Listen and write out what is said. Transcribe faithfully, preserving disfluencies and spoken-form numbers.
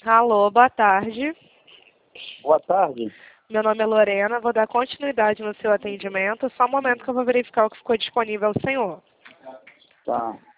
Alô, boa tarde. Boa tarde. Meu nome é Lorena, vou dar continuidade no seu atendimento. Só um momento que eu vou verificar o que ficou disponível ao senhor. Tá.